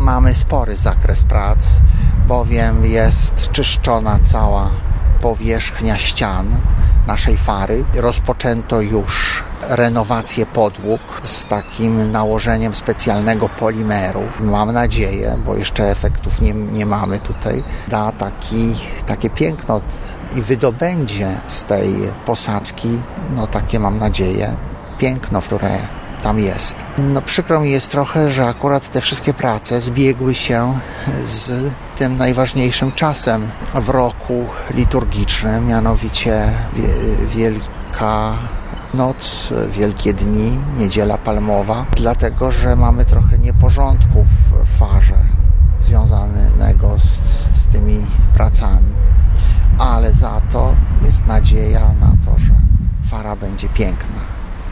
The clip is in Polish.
mamy spory zakres prac, bowiem jest czyszczona cała powierzchnia ścian naszej fary. Rozpoczęto już renowację podłóg z takim nałożeniem specjalnego polimeru. Mam nadzieję, bo jeszcze efektów nie mamy tutaj, da takie piękno i wydobędzie z tej posadzki, takie mam nadzieję, piękno, które tam jest. Przykro mi jest trochę, że akurat te wszystkie prace zbiegły się z tym najważniejszym czasem w roku liturgicznym, mianowicie Wielka Noc, Wielkie Dni, Niedziela Palmowa, dlatego, że mamy trochę nieporządku w farze związanego z tymi pracami. Ale za to jest nadzieja na to, że fara będzie piękna.